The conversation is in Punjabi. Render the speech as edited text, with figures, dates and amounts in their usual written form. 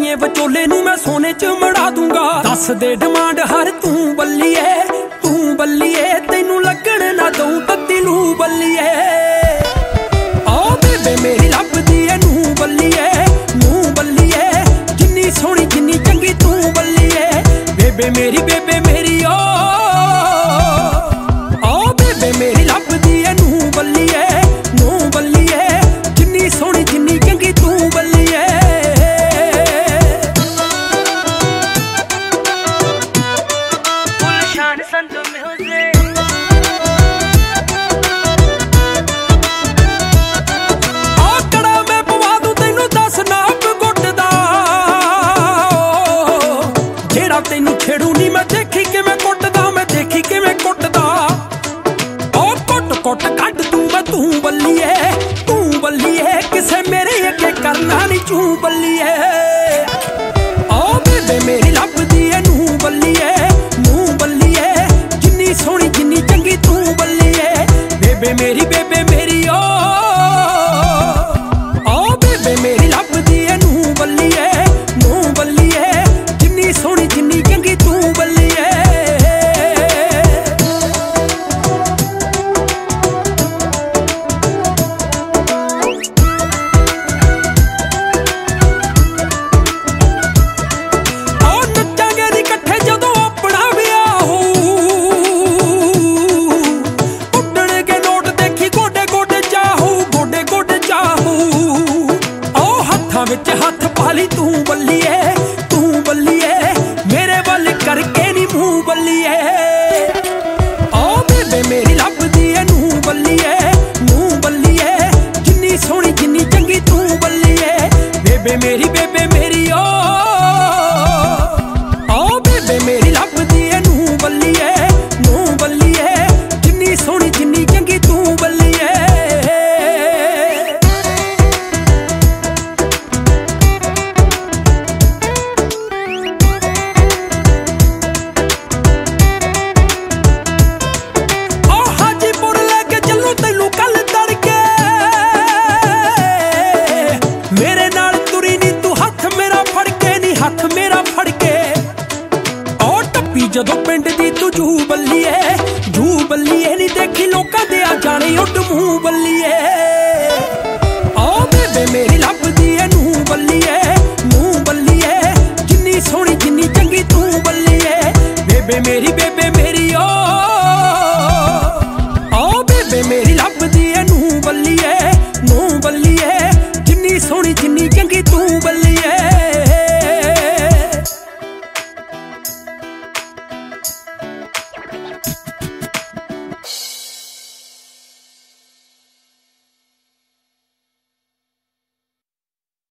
ਬਣੀਏ ਵਿਚੋਲੇ ਨੂੰ ਮੈਂ ਸੋਨੇ ਚ ਮੜਾ ਦੂੰਗਾ। ਦੱਸ ਦੇ ਡਿਮਾਂਡ ਹਰ ਤੂੰ ਬੱਲੀਏ ਤੈਨੂੰ ਲੱਗਣ ਨਾ ਦਊਂ ਤੱਤੀ ਨੂੰ ਬੱਲੀਏ। ਆ ਬੇਬੇ ਮੇਰੀ ਲੱਭਦੀ ਏ ਨੂੰ ਬੱਲੀਏ ਜਿੰਨੀ ਸੋਹਣੀ ਜਿੰਨੀ ਚੰਗੀ ਤੂੰ ਬੱਲੀਏ। ਬੇਬੇ ਮੇਰੀ ਓ ਆ ਬੇਬੇ ਮੇਰੀ ਲੱਭਦੀ ਏ ਨੂੰ ਬੱਲੀਏ ਜਿੰਨੀ ਸੋਹਣੀ ਜਿੰਨੀ ਚੰਗੀ ਤੂੰ ਬੱਲੀਏ। ਤੈਨੂੰ ਛੇੜੂ ਨੀ ਮੈਂ ਦੇਖੀ ਕਿਵੇਂ ਕੁੱਟਦਾ ਉਹ ਕੁੱਟ ਕੱਢ ਦੂੰ ਮੈਂ ਤੂੰ ਬੱਲੀਏ ਕਿਸੇ ਮੇਰੇ ਅੱਗੇ ਕਰਨਾ ਨੀ ਚੂੰ ਬੱਲੀਏ। ਉਹ ਬੇਬੇ ਮੇਰੀ ਲੱਭਦੀ ਏ ਨੂੰ ਬੱਲੀਏ ਜਿੰਨੀ ਸੋਹਣੀ ਜਿੰਨੀ ਚੰਗੀ ਤੂੰ ਬੱਲੀਏ। ਬੇਬੇ ਮੇਰੀ ਓ ਬੇਬੇ ਮੇਰੀ ਲੱਭਦੀ ਏ ਨੂੰ ਬੱਲੀਏ ਜਿੰਨੀ ਸੋਹਣੀ ਜਿੰਨੀ ਚੰਗੀ ਤੂੰ ਬੱਲੀਏ। ਆਹ ਨੱਚਾਂਗੇ ਨੀ ਇਕੱਠੇ ਜਦੋਂ ਆਪਣਾ ਵਿਆਹ ਹੋਊ। ਉੱਡਣਗੇ ਨੋਟ ਦੇਖੀ ਗੋਡੇ ਚਾਹੂ ਆਹ ਹੱਥਾਂ ਵਿੱਚ ਹੱਥ ਪਾ ਲਈ ਤੂੰ ਬੱਲੀਏ ਮੇਰੇ ਵੱਲ ਕਰਕੇ ਨੀ ਮੂੰਹ ਬੱਲੀਏ। ਆ ਬੇਬੇ ਮੇਰੀ ਲੱਭਦੀ ਏ ਨੂੰ ਬੱਲੀਏ ਜਿੰਨੀ ਸੋਹਣੀ ਜਿੰਨੀ ਚੰਗੀ ਤੂੰ ਬੱਲੀਏ। ਬੇਬੇ ਮੇਰੀ ਓ ਆ ਬੇਬੇ ਮੇਰੀ ਲੱਭਦੀ ਏ ਨੂੰ ਬੱਲੀਏ ਜਿੰਨੀ ਸੋਹਣੀ ਜਿੰਨੀ ਚੰਗੀ ਤੂੰ ਬੱਲੀਏ। ਜਦੋਂ ਪਿੰਡ ਦੀ ਤੂੰ ਜੂ ਬੱਲੀਏ ਨੀ ਦੇਖੀ ਲੋਕਾਂ ਦੇ ਆ ਜਾਣੇ ਉੱਡ ਮੂੰਹ ਬੱਲੀਏ। ਆ ਬੇਬੇ ਮੇਰੀ ਲੱਭਦੀ ਏ ਨੂੰ ਬੱਲੀਏ ਜਿੰਨੀ ਸੋਹਣੀ ਜਿੰਨੀ ਚੰਗੀ ਤੂੰ ਬੱਲੀਏ। ਬੇਬੇ ਮੇਰੀ